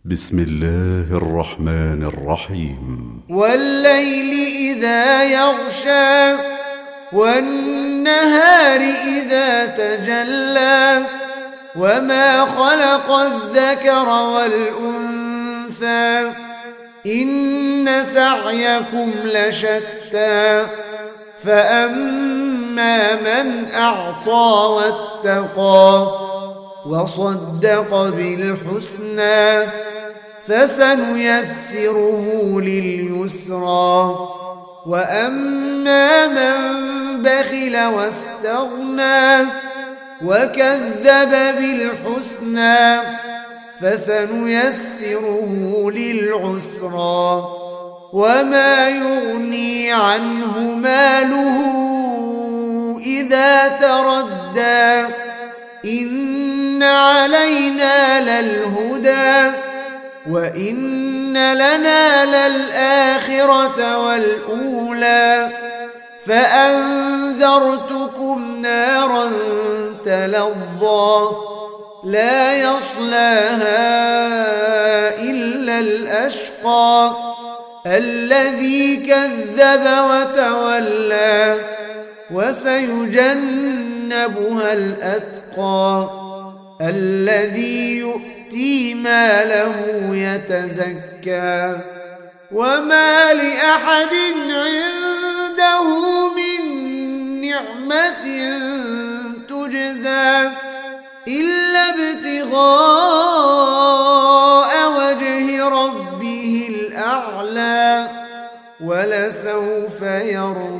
بسم الله الرحمن الرحيم. والليل إذا يغشى والنهار إذا تجلى وما خلق الذكر والأنثى إن سعيكم لشتى فأما من أعطى واتقى وصدق بالحسنى فسنيسره لليسرى وأما من بخل واستغنى وكذب بالحسنى فسنيسره للعسرى وما يغني عنه ماله إذا تردى إن علينا للهدى وإن لنا للآخرة والأولى فأنذرتكم نارا تلظى لا يصلاها إلا الأشقى الذي كذب وتولى وسيجنبها الأتقى الذي يؤتي ماله يتزكى وما لأحد عنده من نعمة تجزى إلا ابتغاء وجه ربه الأعلى ولسوف يرضى.